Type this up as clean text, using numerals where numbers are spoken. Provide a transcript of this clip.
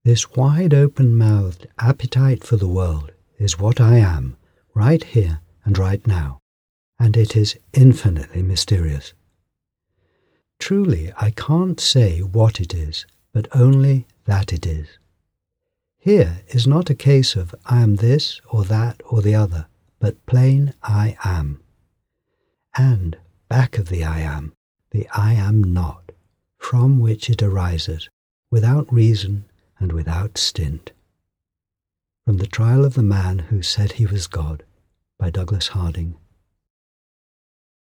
This wide-open-mouthed appetite for the world is what I am, right here and right now, and it is infinitely mysterious. Truly, I can't say what it is, but only that it is. Here is not a case of I am this or that or the other, but plain I am. And back of the I am not, from which it arises, without reason and without stint. From The Trial of the Man Who Said He Was God, by Douglas Harding,